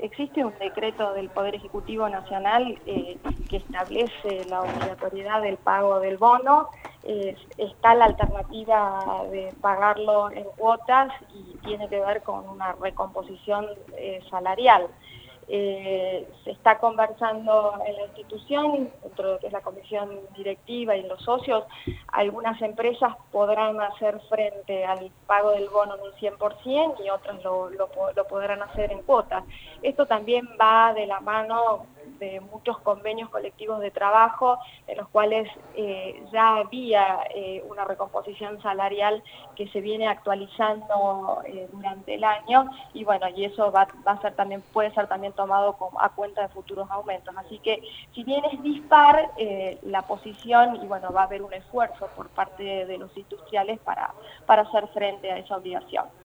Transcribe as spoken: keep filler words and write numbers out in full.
existe un decreto del Poder Ejecutivo Nacional eh, que establece la obligatoriedad del pago del bono. Eh, está la alternativa de pagarlo en cuotas y tiene que ver con una recomposición eh, salarial. Eh, se está conversando en la institución, dentro de lo que es la comisión directiva y los socios, algunas empresas podrán hacer frente al pago del bono en un cien por ciento y otras lo, lo, lo podrán hacer en cuotas. Esto también va de la mano de muchos convenios colectivos de trabajo en los cuales eh, ya había eh, una recomposición salarial que se viene actualizando eh, durante el año, y bueno, y eso va, va a ser también, puede ser también tomado como a cuenta de futuros aumentos. Así que si bien es dispar eh, la posición, y bueno, va a haber un esfuerzo por parte de los industriales para, para hacer frente a esa obligación.